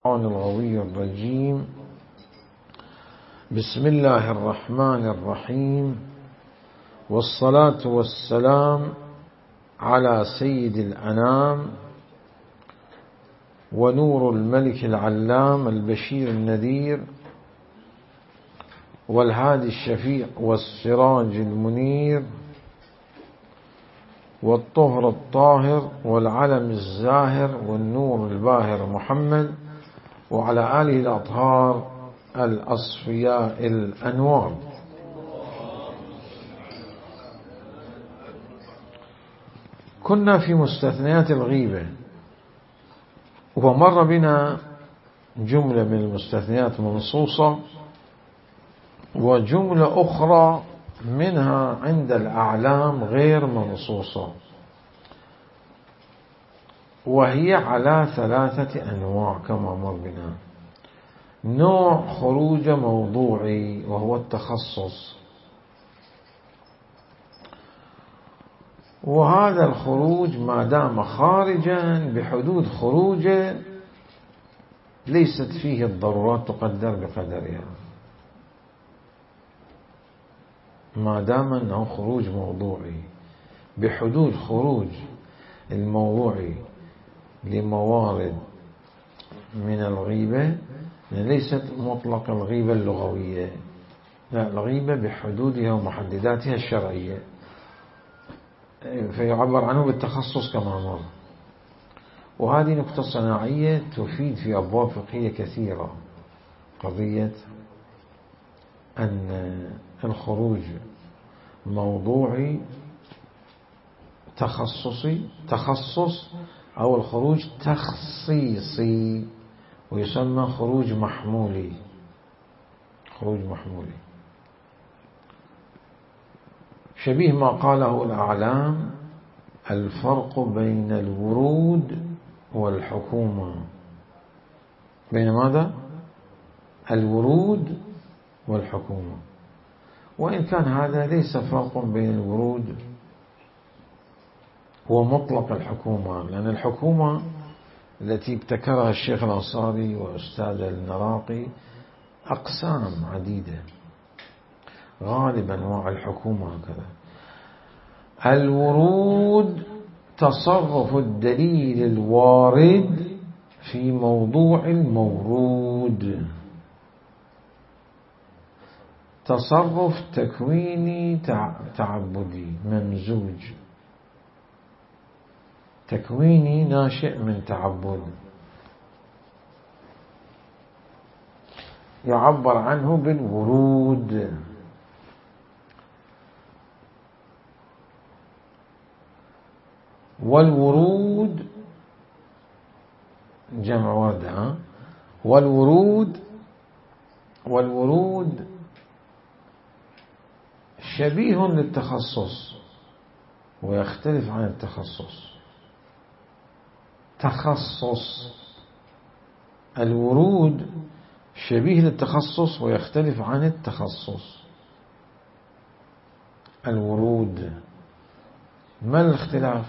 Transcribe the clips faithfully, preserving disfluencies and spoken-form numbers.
الغوي الرجيم. بسم الله الرحمن الرحيم، والصلاة والسلام على سيد الأنام ونور الملك العلام البشير النذير والهادي الشفيع والسراج المنير والطهر الطاهر والعلم الزاهر والنور الباهر محمد وعلى آله الأطهار الأصفياء الأنوار. كنا في مستثنيات الغيبة، ومر بنا جملة من المستثنيات منصوصة وجملة أخرى منها عند الأعلام غير منصوصة، وهي على ثلاثة أنواع كما مر بنا. نوع خروج موضوعي وهو التخصص، وهذا الخروج ما دام خارجا بحدود خروجه ليست فيه الضرورات تقدر بقدرها، ما دام أنه خروج موضوعي بحدود خروج الموضوعي لموارد من الغيبة، ليست مطلق الغيبة اللغوية، لا، الغيبة بحدودها ومحدداتها الشرعية، فيعبر عنه بالتخصص كما مر. وهذه نقطة صناعية تفيد في أبواب فقهية كثيرة، قضية أن الخروج موضوعي تخصصي تخصص أو الخروج تخصيصي، ويسمى خروج محمولي. خروج محمولي شبيه ما قاله الأعلام: الفرق بين الورود والحكومة. بين ماذا؟ الورود والحكومة. وإن كان هذا ليس فرق بين الورود ومطلق الحكومة، لأن الحكومة التي ابتكرها الشيخ الأنصاري وأستاذ النراقي أقسام عديدة، غالبا أنواع الحكومة هكذا. الورود تصرف الدليل الوارد في موضوع المورود، تصرف تكويني تعبدي ممزوج، تكويني ناشئ من تعبد، يعبر عنه بالورود. والورود جمع وردة، والورود والورود شبيه للتخصص ويختلف عن التخصص. تخصص الورود شبيه للتخصص ويختلف عن التخصص. الورود ما الاختلاف؟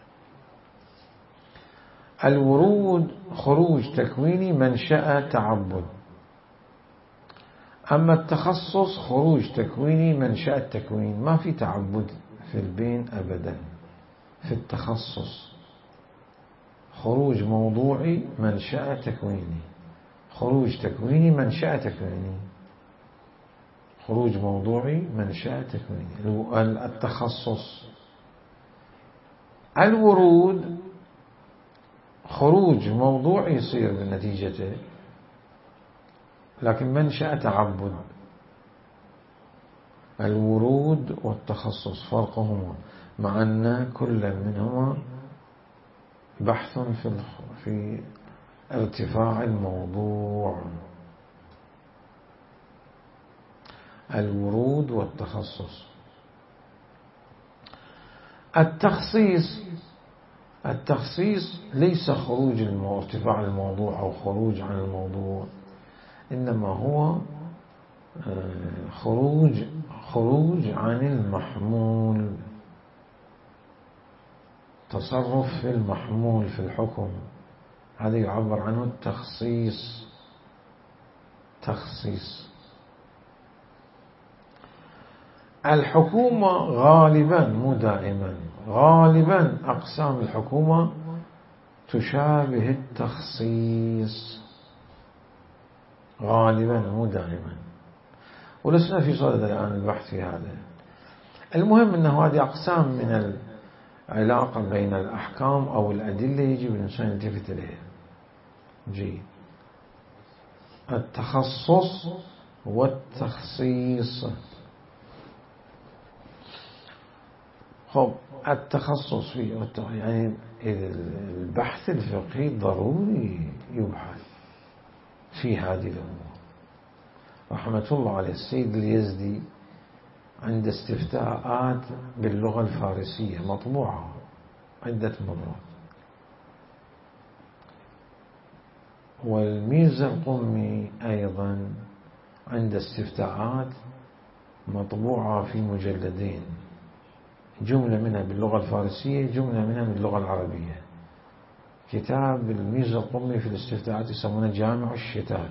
الورود خروج تكويني منشأ تعبد، أما التخصص خروج تكويني منشأ التكوين، ما في تعبد في البين أبدا. في التخصص خروج موضوعي منشأ تكويني، خروج تكويني منشأ تكويني، خروج موضوعي منشأ تكويني. التخصص. الورود خروج موضوعي يصير بنتيجته، لكن منشأ تعبد. الورود والتخصص فرقهما، مع أن كل منهما بحث في في ارتفاع الموضوع. الورود والتخصص. التخصيص التخصيص ليس خروج ارتفاع الموضوع أو خروج عن الموضوع، إنما هو خروج خروج عن المحمول، تصرف في المحمول في الحكم. هذا يعبر عنه التخصيص. تخصيص. الحكومة غالبا مو دائما، غالبا أقسام الحكومة تشابه التخصيص، غالبا مو دائما، ولسنا في صدد الآن البحث في هذا. المهم أنه هذه أقسام من العلاقة بين الأحكام أو الأدلة يجب الإنسان يلتفت إليها. جيد. التخصص والتخصيص. خب التخصص فيه يعني البحث الفقهي ضروري يبحث في هذه الأمور. رحمة الله عليه السيد اليزدي عند استفتاءات باللغة الفارسية مطبوعة عدة مرات، والميرزا القمي أيضا عند استفتاءات مطبوعة في مجلدين، جملة منها باللغة الفارسية، جملة منها باللغة العربية. كتاب الميرزا القمي في الاستفتاءات يسمونه جامع الشتات.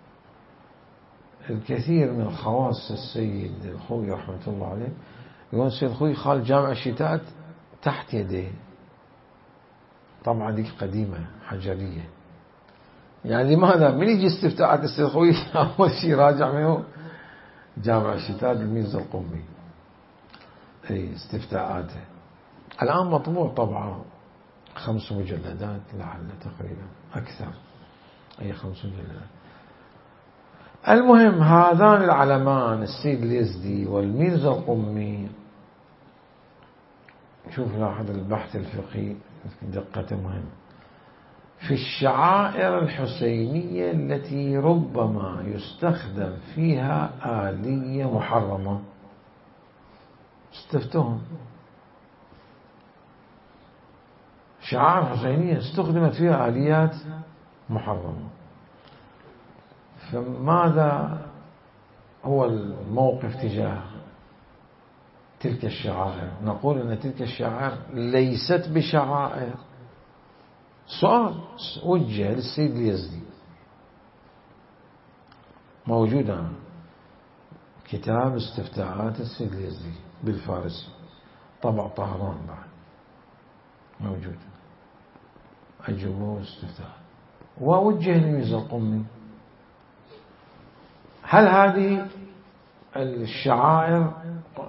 الكثير من خواص السيد الخوي رحمة الله عليه يقول السيد الخوي خال جامع الشتات تحت يديه، طبعا دي قديمة حجرية. يعني لماذا من يجي استفتاءات السيد الخوي أول شيء راجع منه جامع الشتات الميرزا القمي، أي استفتاءاته. الآن مطبوع طبعا خمس مجلدات لعل تقريبا أكثر، أي خمس مجلدات. المهم هذان العلمان السيد اليزدي والميرزا القمي، شوف لاحظ البحث الفقهي دقته مهمة في الشعائر الحسينية التي ربما يستخدم فيها آلية محرمة. استفتهم شعائر حسينية استخدمت فيها آليات محرمة، فماذا هو الموقف تجاه تلك الشعائر؟ نقول أن تلك الشعائر ليست بشعائر. سؤال وجه للسيد اليزدي موجودة كتاب استفتاءات السيد اليزدي بالفارسي طبع طهران بعد موجود، أجوبة استفتاء، ووجه للميرزا القمي. هل هذه الشعائر،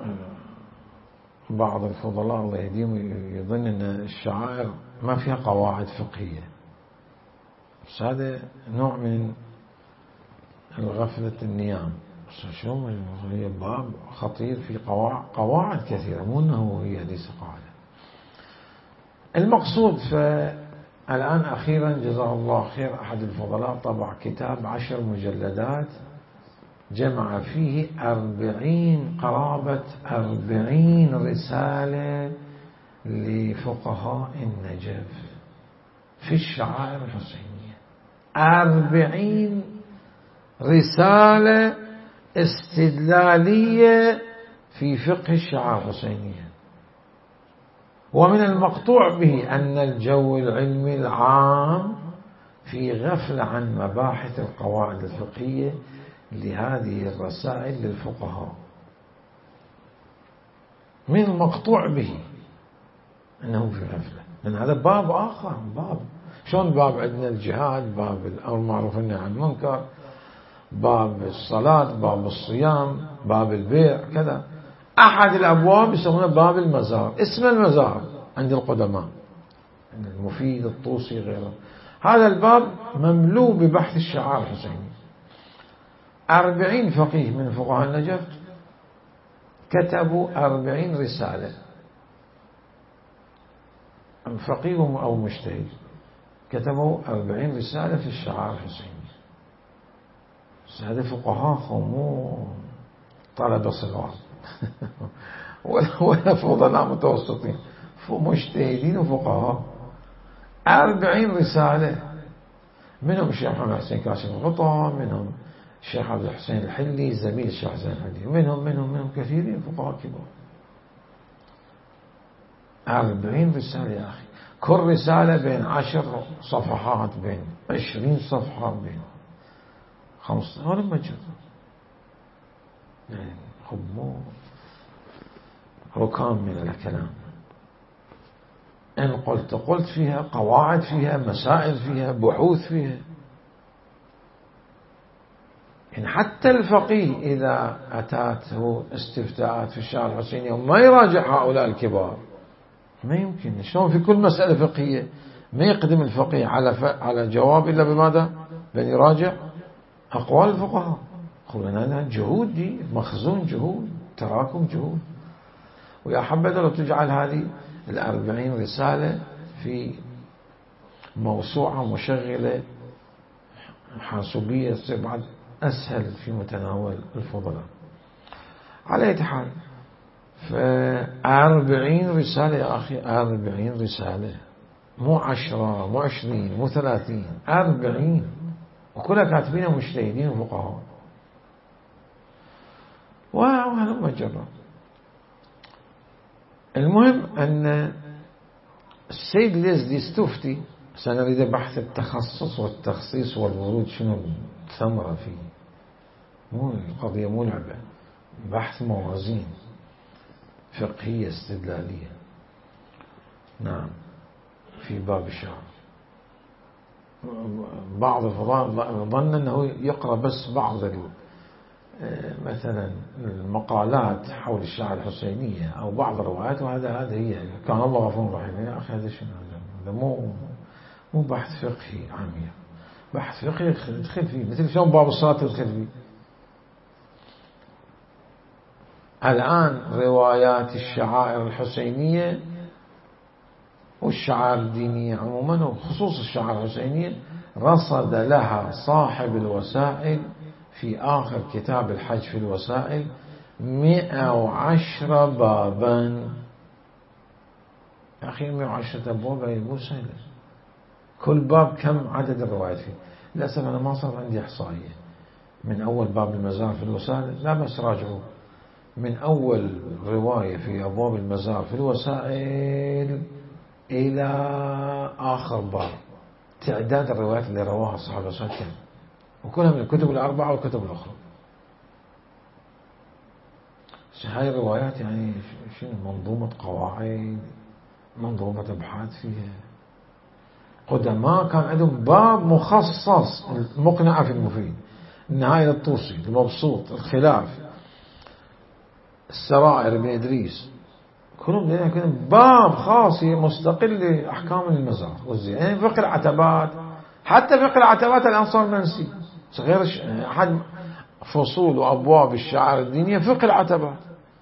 بعض الفضلاء الله يهديهم يظن أن الشعائر ما فيها قواعد فقهية، بس هذا نوع من الغفلة النيام. شو هي باب خطير في قواعد, قواعد كثيرة، مو أنه هي ليس قاعدة. المقصود فالآن أخيرا جزاه الله خير أحد الفضلاء طبع كتاب عشر مجلدات جمع فيه أربعين قرابة أربعين رسالة لفقهاء النجف في الشعائر الحسينية. أربعين رسالة استدلالية في فقه الشعائر الحسينية. ومن المقطوع به أن الجو العلمي العام في غفلة عن مباحث القواعد الفقهية لهذه الرسائل للفقهاء. من المقطوع به أنه في غفلة، لأن هذا باب آخر. باب شلون باب عندنا الجهاد، باب الأمر معروف والنهي عن المنكر، باب الصلاة، باب الصيام، باب البيع، كذا. أحد الأبواب يسمونه باب المزار، اسم المزار عند القدماء المفيد الطوسي غيره. هذا الباب مملوء ببحث الشعائر الحسيني. أربعين فقيه من فقهاء النجف كتبوا أربعين رسالة، فقيه أو مجتهد كتبوا أربعين رسالة في الشعائر الحسيني. هذا فقهاء مو طلبة صغار ولا فضلاء متوسطين، مجتهدين وفقهاء. أربعين رسالة، منهم الشيخ محمد حسين كاشف الغطاء، منهم الشيخ عبد الحسين الحلي زميل الشيخ حسين الحلي، منهم منهم منهم كثيرين فقهاء كبار. أربعين رسالة يا أخي، كل رسالة بين عشر صفحات، بين عشرين صفحة، بين خمسة، هذا مجرد يعني مو ركام من الكلام. إن قلت قلت فيها قواعد، فيها مسائل، فيها بحوث، فيها يعني حتى الفقيه إذا أتاته استفتاءات في الشارع الحسيني وما يراجع هؤلاء الكبار ما يمكن. شلون في كل مسألة فقهية ما يقدم الفقيه على على جواب إلا بماذا؟ بأن يراجع أقوال الفقهاء. قلنا جهود، دي مخزون جهود، تراكم جهود. ويا حبذا لو تجعل هذه الأربعين رسالة في موسوعة مشغلة حاسوبية تصير بعد أسهل في متناول الفضلاء. على أي حال، فأربعين رسالة يا أخي، أربعين رسالة، مو عشرة، مو عشرين، مو ثلاثين، أربعين، وكلها كاتبين مجتهدين وفقهاء. وهذا مجرد. المهم أن السيد اليزدي استفتي، سنريد بحث التخصص والتخصيص والورود شنو الثمرة فيه، مو القضية مو لعبة، بحث موازين فقهية استدلالية. نعم، في باب الشعر. بعض الفضلاء ظن أنه يقرأ بس بعض مثلا المقالات حول الشعر الحسينية أو بعض الروايات، وهذا هذا هي كان الله غفور رحيم. يا أخي هذا شنو؟ هذا مو مو بحث فقهي عميق. بحث فقهي تدخل فيه مثل شلون باب الصلاة تدخل فيه. الآن روايات الشعائر الحسينية والشعائر الدينية عموما وخصوص الشعائر الحسينية رصد لها صاحب الوسائل في آخر كتاب الحج في الوسائل مئة وعشرة بابا. يا أخي مئة وعشرة أبواب مو سهلة. كل باب كم عدد الروايات فيه؟ للأسف أنا ما صار عندي إحصائية من أول باب المزار في الوسائل، لا بس راجعوا من أول رواية في أبواب المزار في الوسائل إلى آخر باب تعداد الروايات اللي رواها صاحب الوسائل كم، وكلها من الكتب الأربعة والكتب الأخرى. هاي الروايات يعني شنو؟ منظومة قواعد، منظومة أبحاث فيها. قدماء كان عندهم باب مخصص، المقنعة في المفيد، النهاية الطوسي، المبسوط، الخلاف، السرائر ابن إدريس، كلهم لنا باب خاص مستقل لأحكام المزار والزيارة. يعني فقه العتبات، حتى فقه العتبات الآن صار منسي، غير أحد فصول وأبواب الشعائر الدينية فقه العتبات.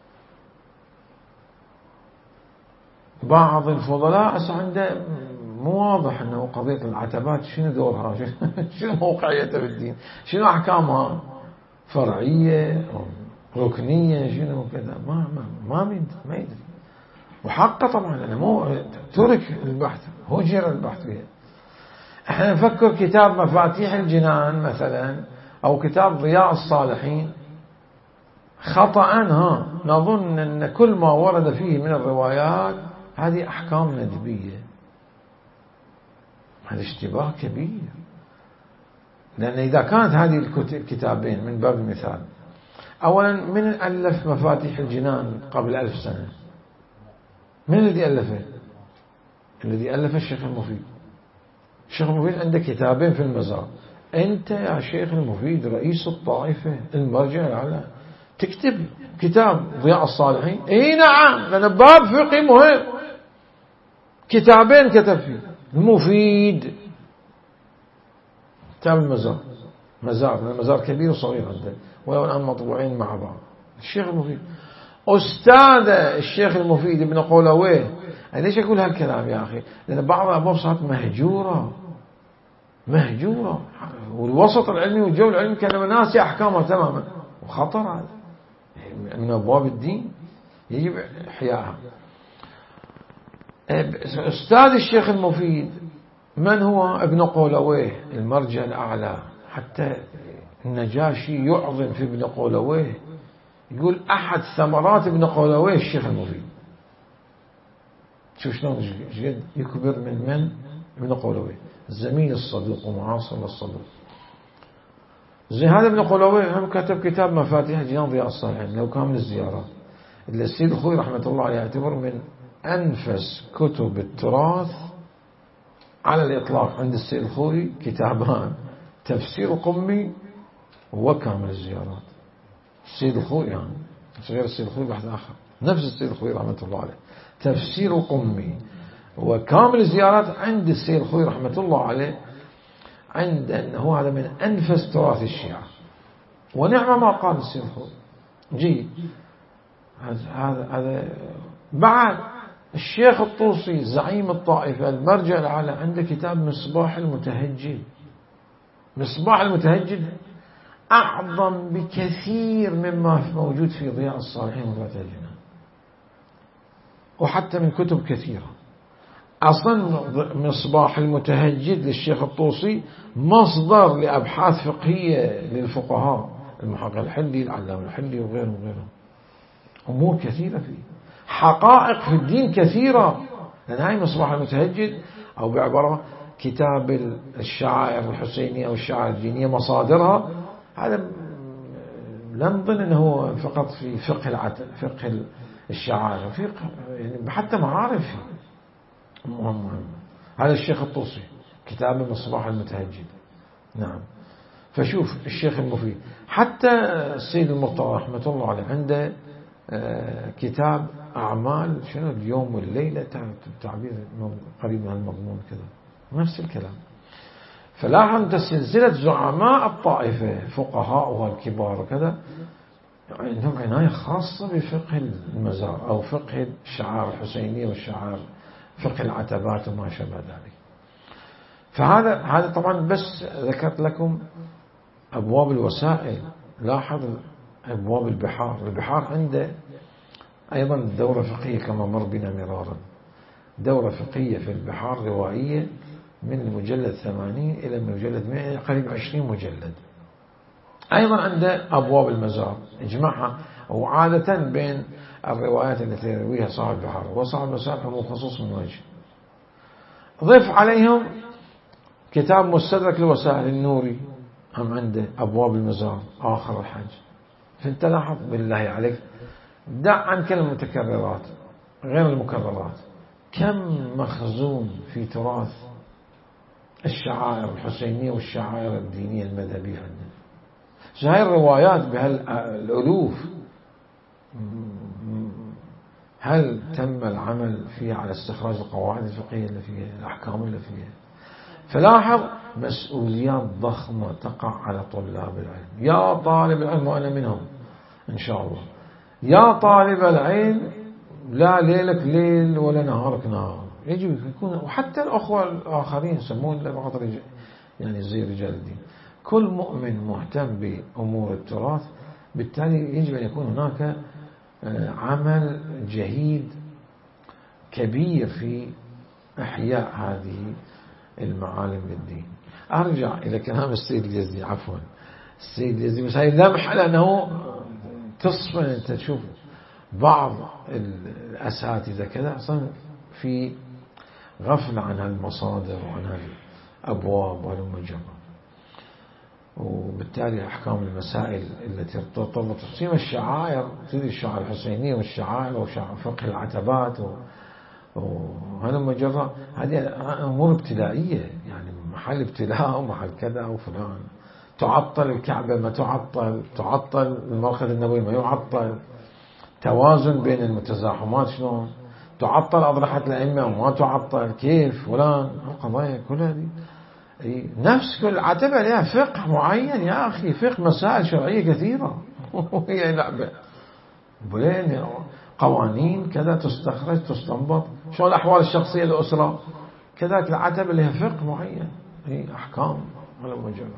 بعض الفضلاء عنده مو واضح أنه قضية العتبات شنو دورها، شنو موقعيتها بالدين، شنو أحكامها، فرعية ركنية، شنو كذا، ما ما ما ما يدري. وحقه طبعا أنا مو ترك البحث، هجر البحث فيها. احنا نفكر كتاب مفاتيح الجنان مثلا أو كتاب ضياء الصالحين خطأ، ها نظن أن كل ما ورد فيه من الروايات هذه أحكام ندبية. هذا اشتباه كبير، لأن إذا كانت هذه الكتابين من باب المثال، أولا من ألف مفاتيح الجنان قبل ألف سنة؟ من الذي ألفه؟ الذي ألف الشيخ المفيد. الشيخ المفيد عنده كتابين في المزار. أنت يا شيخ المفيد رئيس الطائفة، المرجع الأعلى، تكتب كتاب ضياء الصالحين؟ اي نعم، لأن باب فقهي مهم، كتابين كتب فيه المفيد. كتاب المزار، مزار، المزار كبير وصغير عنده، ولو الآن مطبوعين مع بعض. الشيخ المفيد أستاذ الشيخ المفيد ابن قولويه. أنا ليش أقول هالكلام يا أخي؟ لأن بعض الأبواب صارت مهجورة مهجورة، والوسط العلمي والجو العلمي كان ناسي أحكامها تماما، وخطر هذا من أبواب الدين يجب إحيائها. أستاذ الشيخ المفيد من هو؟ ابن قولويه، المرجع الأعلى. حتى النجاشي يعظم في ابن قولويه، يقول أحد ثمرات ابن قولويه الشيخ المفيد. شوف شلون جد يكبر من من ابن قولوي، الزميل الصدوق ومعاصر للصدوق. زي هذا ابن قولوي هم كتب كتاب مفاتيح جنان ضياء الصالحين لو كامل الزيارات، اللي السيد الخوي رحمة الله عليه يعتبر من أنفس كتب التراث على الإطلاق. عند السيد الخوي كتابان، تفسير القمي وكامل الزيارات. السيد الخوي يعني غير السيد الخوي بحث آخر، نفس السيد الخوي رحمة الله عليه، تفسير القمي وكامل الزيارات عند السيد الخوي رحمة الله عليه، عند أنه هذا من أنفس تراث الشيعة. ونعم ما قال السيد الخوي جيد. هذا هذا بعد الشيخ الطوسي زعيم الطائفة المرجع الأعلى عنده كتاب مصباح المتهجد. مصباح المتهجد أعظم بكثير مما موجود في ضياء الصالحين وفاتح الجنان، وحتى من كتب كثيرة. أصلا مصباح المتهجد للشيخ الطوسي مصدر لأبحاث فقهية للفقهاء، المحقق الحلي، العلامة الحلي وغيرهم وغيرهم، أمور كثيرة فيه، حقائق في الدين كثيرة. لأن هاي مصباح المتهجد أو بعبارة كتاب الشعائر الحسينية أو الشعائر الدينية مصادرها، هذا لا نظن أنه فقط في فقه العت... فقه الشعائر، في يعني حتى معارف مهم مهم. هذا الشيخ الطوسي كتاب مصباح المتهجد. نعم. فشوف الشيخ المفيد، حتى السيد المرتضى رحمة الله عليه عنده كتاب أعمال شنو اليوم والليلة، تعبير قريب من المضمون كذا، نفس الكلام. فلاحظ أنت سلسلة زعماء الطائفة فقهاءها الكبار وكذا عندهم عناية خاصة بفقه المزار أو فقه الشعائر الحسينية والشعائر فقه العتبات وما شابه ذلك. فهذا هذا طبعا بس ذكرت لكم أبواب الوسائل. لاحظ أبواب البحار، البحار عنده أيضا دورة فقهية كما مر بنا مرارا، دورة فقهية في البحار روائية من المجلد ثمانين إلى المجلد مئة، قريب عشرين مجلد. أيضا عنده أبواب المزار اجمعها، وعادة بين الروايات التي يرويها صاحب البحار وصاحب المزار هم خصوص من وجه. ضف عليهم كتاب مستدرك الوسائل النوري هم عنده أبواب المزار آخر الحج. فانت لاحظ بالله عليك، دع عن كل المتكررات غير المكررات، كم مخزون في تراث الشعائر الحسينية والشعائر الدينية المذهبية عندنا. هاي الروايات بهالألوف هل تم العمل فيها على استخراج القواعد الفقهية اللي فيها، الأحكام اللي فيها؟ فلاحظ مسؤوليات ضخمة تقع على طلاب العلم. يا طالب العلم، وأنا منهم إن شاء الله، يا طالب العلم لا ليلك ليل ولا نهارك نهار، يجب يكون، وحتى الأخوة الآخرين يسمون فقط رجال يعني زي رجال الدين، كل مؤمن مهتم بأمور التراث، بالتالي يجب أن يكون هناك عمل جهيد كبير في إحياء هذه المعالم للدين. أرجع إلى كلام السيد اليزدي، عفوا السيد اليزدي، بس هاي لمحة لأنه تصفن أنت تشوف بعض الأساتذة كذا أصلا في غفلة عن هالمصادر وعن هالأبواب والمجرد، وبالتالي أحكام المسائل التي ترتبط بتصميم الشعائر، تدري الشعائر الحسينية والشعائر وشعائر فقه العتبات وهذا مجرد، هذه أمور ابتدائية يعني محل ابتلاء ومحل كذا وفلان. تعطل الكعبة ما تعطل، تعطل المرقد النبوي ما يعطل، توازن بين المتزاحمات شلون، تعطل أضرحة الأئمة وما تعطل كيف فلان، القضايا كلها دي نفس كل عتبة لها فقه معين يا أخي، فقه مسائل شرعية كثيرة وهي لعبة بلين قوانين كذا تستخرج تستنبط، شو الأحوال الشخصية للأسرة، كذلك العتبة لها فقه معين، هي أحكام على مجرد.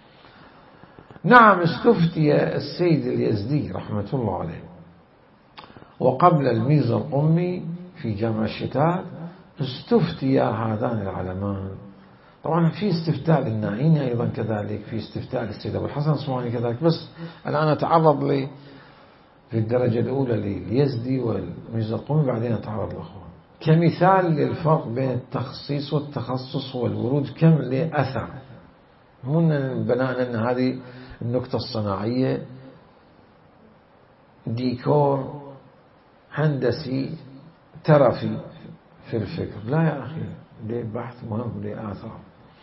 نعم استفتي السيد اليزدي رحمة الله عليه وقبل الميزة القمي في جامع الشتات استفتي هذان العلمان. طبعا في استفتاء للنائيني أيضا كذلك، في استفتاء للسيد أبو الحسن الصومالي كذلك، بس الآن أتعرض لي في الدرجة الأولى لليزدي والميزة القمي، بعدين أتعرض للأخوان. كمثال للفرق بين التخصيص والتخصص والورود كم له أثر، مو بناء أن هذه النكتة الصناعية ديكور هندسي ترفي في الفكر، لا يا أخي، ليه بحث مهم، ليه آثار.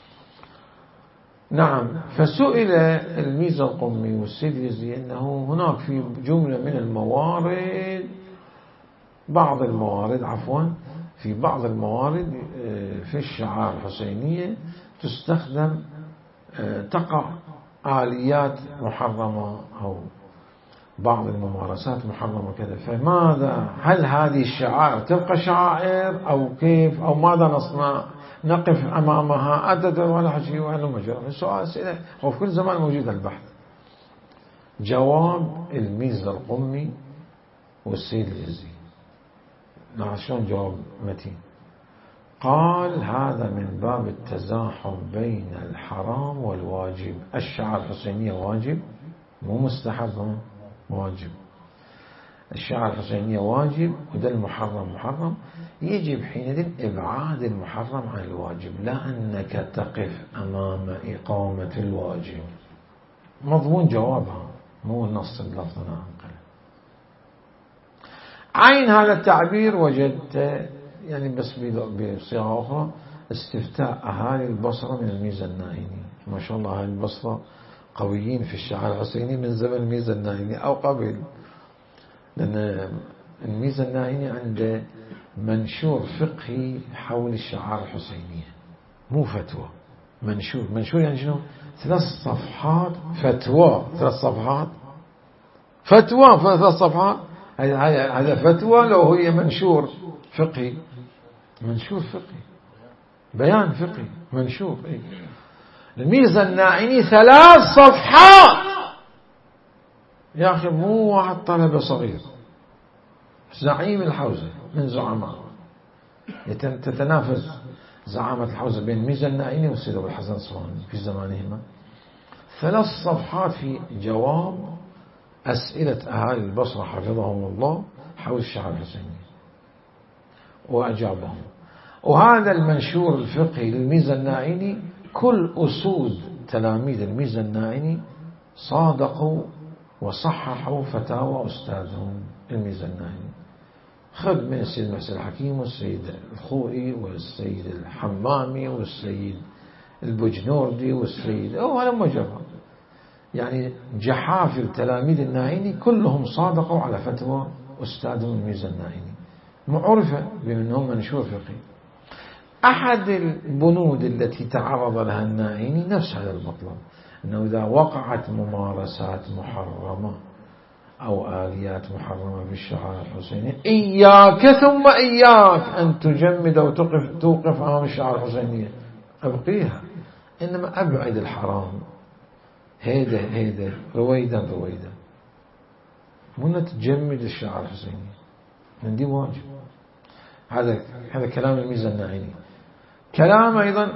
نعم. فسئل الميزة القمي والسيد اليزدي أنه هناك في جملة من الموارد، بعض الموارد عفوا في بعض الموارد في الشعائر الحسينية تستخدم تقع آليات محرمة أو بعض الممارسات محرمة كذا، فماذا، هل هذه الشعائر تبقى شعائر أو كيف، أو ماذا نصنع، نقف أمامها أدد ولا حشي ولا مجرد. السؤال أسئلة وفي كل زمان موجود البحث. جواب الميزة القمي والسيد اليزدي شلون جواب متين. قال هذا من باب التزاحم بين الحرام والواجب. الشعائر الحسينية واجب مو مستحب، واجب. الشعائر الحسينية واجب وده المحرم محرم، يجب حينئذ إبعاد المحرم عن الواجب، لا أنك تقف أمام إقامة الواجب. مضمون جوابها مو نص اللفظ ناقل. عين هذا التعبير وجدت يعني بس بصيغة أخرى استفتاء أهالي البصرة من الميزة النائني. ما شاء الله أهالي البصرة قويين في الشعائر الحسيني من زمن الميزة النائني أو قبل، لأن الميزة النائني عنده منشور فقهي حول الشعائر الحسينية، مو فتوى، منشور. منشور يعني شنو؟ ثلاث صفحات فتوى، ثلاث صفحات فتوى، ثلاث صفحات. هذا فتوى لو هي منشور فقهي، منشور فقهي، بيان فقهي، منشور. الميزة النائني ثلاث صفحات يا أخي، مو واحد طلبة صغير، زعيم الحوزة من زعماء، تتنافس زعامة الحوزة بين الميزة النائني والسيد أبو الحسن الصواني في زمانهما. ثلاث صفحات في جواب أسئلة أهالي البصرة حفظهم الله حول الشعائر الحسينية وأجابهم. وهذا المنشور الفقهي للميزة النائني كل أسود تلاميذ الميزة النائني صادقوا وصححوا فتاوى أستاذهم الميزة النائني. خذ من السيد محسن الحكيم والسيد الخوئي والسيد الحمامي والسيد البجنوردي والسيد أو هذا مجرد، يعني جحافل تلاميذ النائني كلهم صادقوا على فتوى أستاذهم الميزة النائني، معرفة بأنهم منشور فقهي. أحد البنود التي تعرض لها النائني نفس هذا المطلب، أنه إذا وقعت ممارسات محرمة أو آليات محرمة في الشعائر الحسينية إياك ثم إياك أن تجمد أو توقف, توقف أمام الشعائر الحسينية، أبقيها، إنما أبعد الحرام هيدا هيدا رويدا رويدا، مو تجمد الشعائر الحسينية، عندي واجب. هذا هذا كلام الميزة النائني. كلام أيضا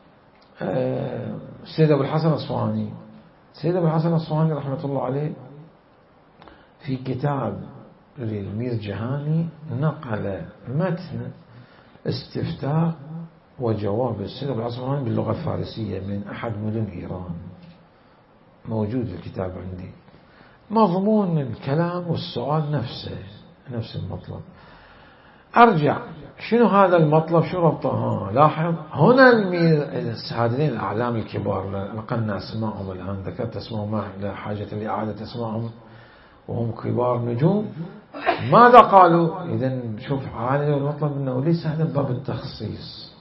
السيد أبو الحسن الصواني. السيد أبو الحسن الصواني رحمة الله عليه في كتاب للمير جهاني نقل متن استفتاء وجواب السيد أبو الحسن الصواني باللغة الفارسية من أحد مدن إيران، موجود في الكتاب عندي. مضمون الكلام والسؤال نفسه، نفس المطلب. أرجع شنو هذا المطلب، شو ربطه؟ لاحظ هنا هذين الأعلام الكبار نقلنا أسمائهم الآن، ذكرت أسمائهم ما لا حاجة لإعادة أسمائهم وهم كبار نجوم. ماذا قالوا؟ إذن شوف عالي المطلب أنه ليس هذا باب التخصيص،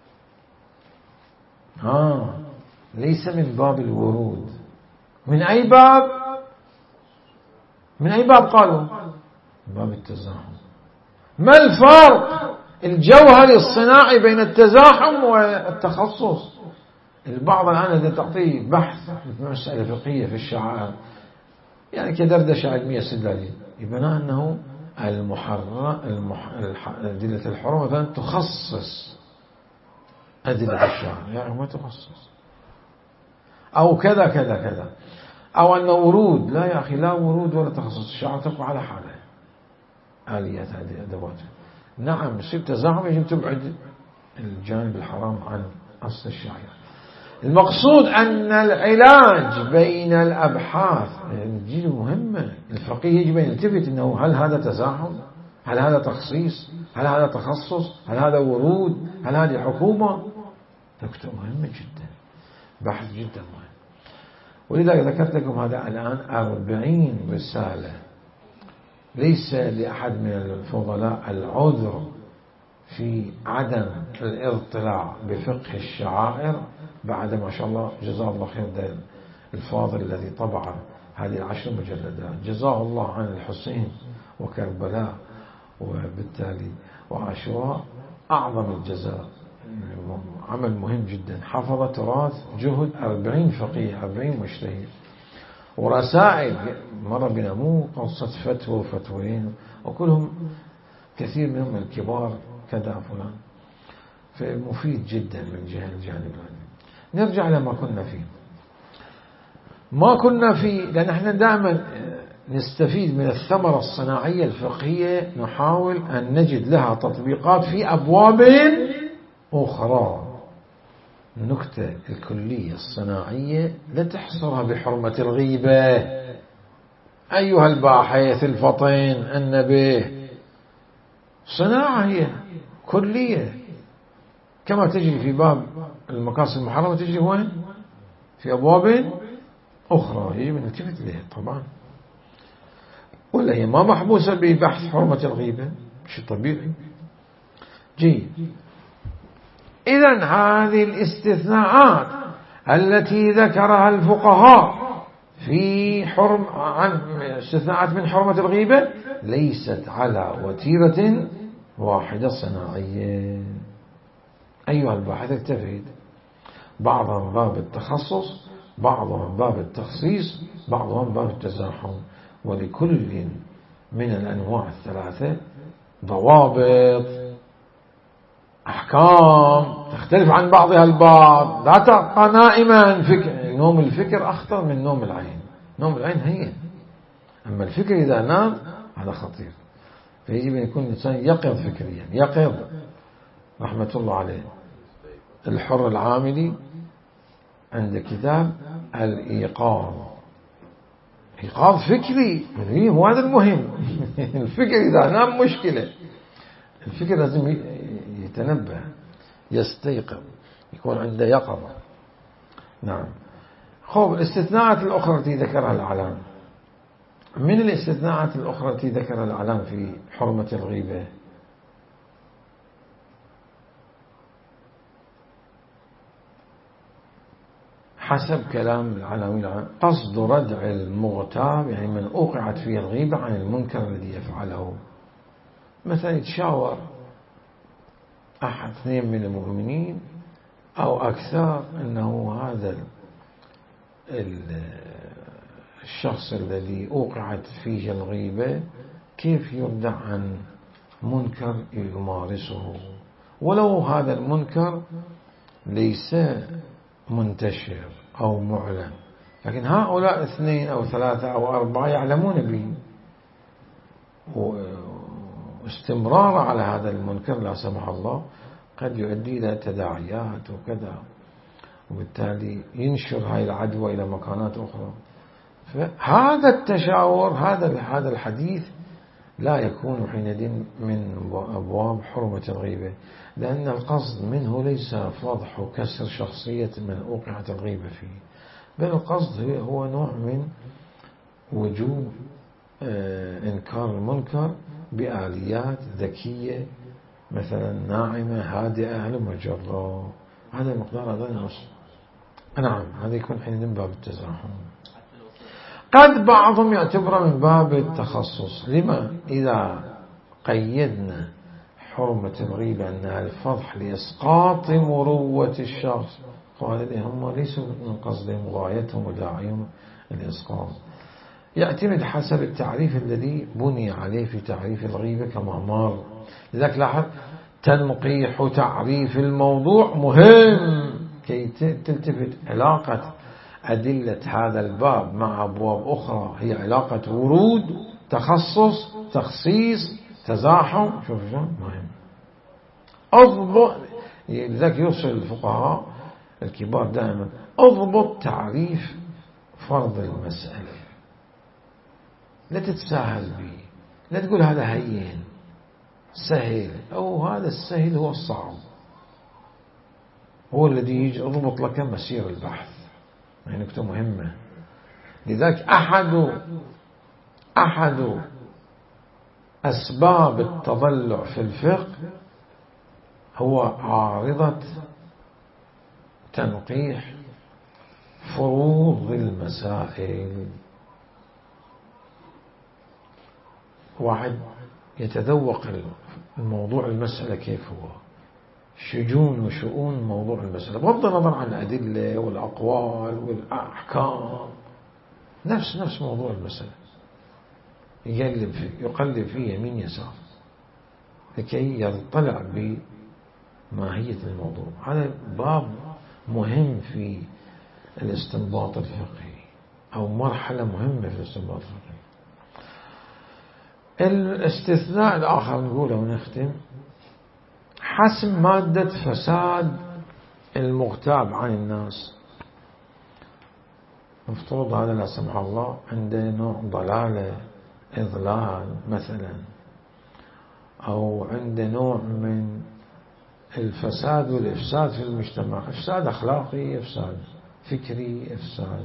ها ليس من باب الورود. من أي باب؟ من أي باب قالوا؟ باب التزاحم. ما الفرق الجوهري الصناعي بين التزاحم والتخصص؟ البعض الآن إذا تعطيه بحث مسألة فقهية في الشعائر يعني كدردشة علمية استدلالية، يبنى أنه المحرم المح... أدلة الحرمة مثلا تخصص أدلة الشعائر، يعني ما تخصص، أو كذا كذا كذا، أو أنه ورود. لا يا أخي، لا ورود ولا تخصص، الشعائر تبقى على حالها، آليات هذه أدوات. نعم يصير تزاحم، يجب تبعد الجانب الحرام عن أصل الشعيرة. المقصود أن العلاج بين الأبحاث يعني مهمة. الفقيه يجب أن يلتفت أنه هل هذا تزاحم، هل هذا تخصيص، هل هذا تخصص، هل هذا ورود، هل هذه حكومة. نكتة مهمة جدا، بحث جدا مهم. ولذلك ذكرت لكم هذا الآن أربعين رسالة. ليس لأحد من الفضلاء العذر في عدم الاطلاع بفقه الشعائر بعد ما شاء الله جزاه الله خير ده الفاضل الذي طبع هذه العشر مجلدات، جزاه الله عن الحسين وكربلاء وبالتالي وعاشوراء أعظم الجزاء. عمل مهم جدا، حفظ تراث جهد أربعين فقيه أربعين مجتهد، ورسائل مرة بنا مو قصة فتوى وفتوين، وكلهم كثير منهم الكبار كذا فلان، فمفيد جدا من جهة الجانب العلمي. نرجع إلى ما كنا فيه. ما كنا فيه لأن احنا دائما نستفيد من الثمرة الصناعية الفقهية، نحاول أن نجد لها تطبيقات في أبواب أخرى. النكتة الكلية الصناعية لا تحصرها بحرمة الغيبة أيها الباحث الفطن النبيه، صناعة هي كلية كما تجري في باب المقاصد المحرمة تجري وين؟ في أبواب أخرى يجب أن نلتفت إليها طبعا، ولا هي ما محبوسة ببحث حرمة الغيبة، شيء طبيعي. جيد. إذن هذه الاستثناءات التي ذكرها الفقهاء في حرم عن استثناءات من حرمة الغيبة ليست على وتيرة واحدة صناعية. أيها الباحث التفيد، بعضها من باب التخصص، بعضها من باب التخصيص، بعضها من باب التزاحم، ولكل من الأنواع الثلاثة ضوابط أحكام تختلف عن بعضها البعض. لا تبقى نائما. فكر نوم الفكر أخطر من نوم العين. نوم العين هين، أما الفكر إذا نام هذا خطير. فيجب أن يكون الإنسان يقظ فكريا، يقظ. رحمة الله عليه الحر العاملي عند كتاب الإيقاظ، إيقاظ فكري هو هذا المهم. الفكر إذا نام مشكلة. الفكر لازم يتنبه، يستيقظ، يكون عنده يقظة. نعم. خب الاستثناءات الأخرى التي ذكرها العلام، من الاستثناءات الأخرى التي ذكرها العلام في حرمة الغيبة حسب كلام العلامين قصد ردع المغتاب، يعني من أوقعت فيه الغيبة عن المنكر الذي يفعله. مثلا يتشاور أحد اثنين من المؤمنين أو أكثر أنه هذا الشخص الذي أوقعت فيه الغيبة كيف يردع عن منكر يمارسه، ولو هذا المنكر ليس منتشر أو معلن، لكن هؤلاء اثنين أو ثلاثة أو أربعة يعلمون به، واستمرار على هذا المنكر لا سمح الله قد يؤدي إلى تداعيات وكذا، وبالتالي ينشر هاي العدوى إلى مكانات أخرى. فهذا التشاور، هذا هذا الحديث لا يكون حينئذ من أبواب حرمة الغيبة، لأن القصد منه ليس فضح وكسر شخصية من أوقعت الغيبة فيه، بل القصد هو نوع من وجوب إنكار المنكر بآليات ذكية مثلا ناعمة هادئة على مجرة. هذا المقدار هذا النص. نعم، هذا يكون حين من باب التزاحم. قد بعضهم يعتبر من باب التخصص. لما؟ إذا قيدنا حرمة الغيبة أنها الفضح لإسقاط مروة الشخص، قال هم ليسوا من قصدهم غايتهم وداعيهم الإسقاط. يعتمد حسب التعريف الذي بني عليه في تعريف الغيبة كما مر. لذلك لاحظ تنقيح تعريف الموضوع مهم كي تلتفت علاقة أدلة هذا الباب مع أبواب أخرى، هي علاقة ورود، تخصص، تخصيص، تزاحم، شوف شلون مهم. اضبط، لذلك يوصل الفقهاء الكبار دائما اضبط تعريف فرض المسألة، لا تتساهل به، لا تقول هذا هين سهل أو هذا السهل هو الصعب، هو الذي يجي يضبط لك مسير البحث. هي نكتة مهمة. لذلك أحد أحد أسباب التضلع في الفقه هو عارضة تنقيح فروض المسائل. واحد يتذوق الموضوع المسألة كيف هو، شجون وشؤون موضوع المسألة بغض النظر عن الأدلة والأقوال والأحكام، نفس نفس موضوع المسألة يقلب فيه يقلب فيه يمين يسار لكي يطلع بماهية الموضوع. هذا باب مهم في الاستنباط الفقهي أو مرحلة مهمة في الاستنباط الفقهي. الاستثناء الآخر نقوله ونختم، حسم مادة فساد المغتاب عن الناس. مفترض هذا لا سمح الله عنده نوع ضلالة إضلال مثلا، أو عنده نوع من الفساد والإفساد في المجتمع، إفساد أخلاقي، إفساد فكري، إفساد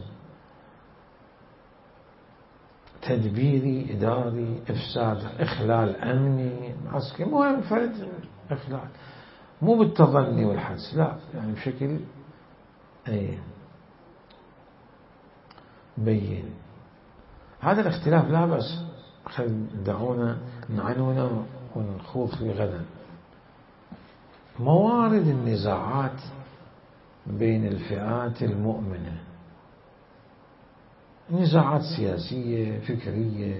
تدبيري إداري، إفساد إخلال أمني عسكري، مهم فرد إخلال مو بالتظني والحدس، لا يعني بشكل أي بين. هذا الاختلاف لا بأس، خل دعونا نعنونه ونخوض فيه غدا. موارد النزاعات بين الفئات المؤمنة، نزاعات سياسية فكرية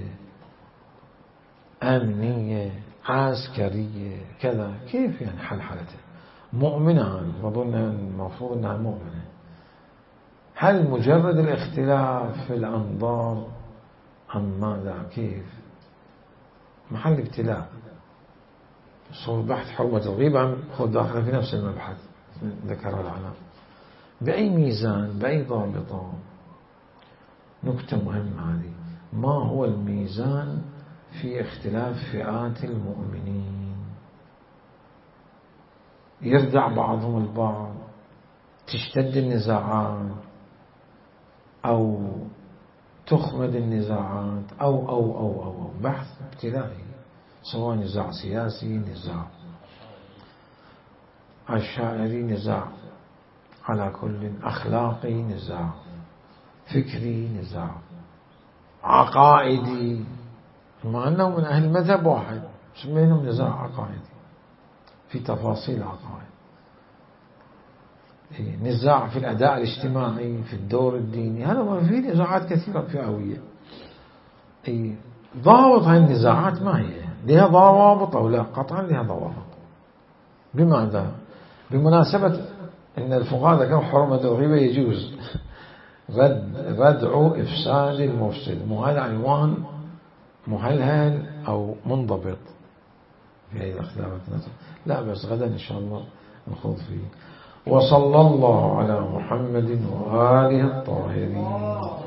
أمنية عسكرية كذا، كيف يعني حلحلتها؟ مؤمنة أظن المفروض أنها مؤمنة. هل مجرد الاختلاف في الأنظار أم ماذا؟ كيف؟ محل ابتلاء. صور بحث حرمة الغيبة خذ داخله في نفس المبحث ذكرها العلماء. بأي ميزان بأي ضابطة؟ نكتة مهمة هذه، ما هو الميزان في اختلاف فئات المؤمنين؟ يردع بعضهم البعض، تشتد النزاعات أو تخمد النزاعات أو أو أو أو, أو. بحث ابتلائي، سواء نزاع سياسي، نزاع عشائري، نزاع على كل أخلاقي، نزاع فكري، نزاع عقائدي، مع أنه من أهل مذهب واحد بينهم نزاع عقائدي في تفاصيل عقائد، نزاع في الأداء الاجتماعي في الدور الديني، هذا ما فيه نزاعات كثيرة فئوية. ضابط هاي النزاعات ما هي؟ لها ضوابط أو لا؟ قطعا لها ضوابط. بماذا؟ بمناسبة أن الفقهاء ذكروا حرمة الغيبة يجوز رد ردع إفساد المفسد، مو هذا عنوان مهلهل أو منضبط في هذه الاختلافات. لا بس غدا إن شاء الله نخوض فيه. وصلى الله على محمد وآله الطاهرين.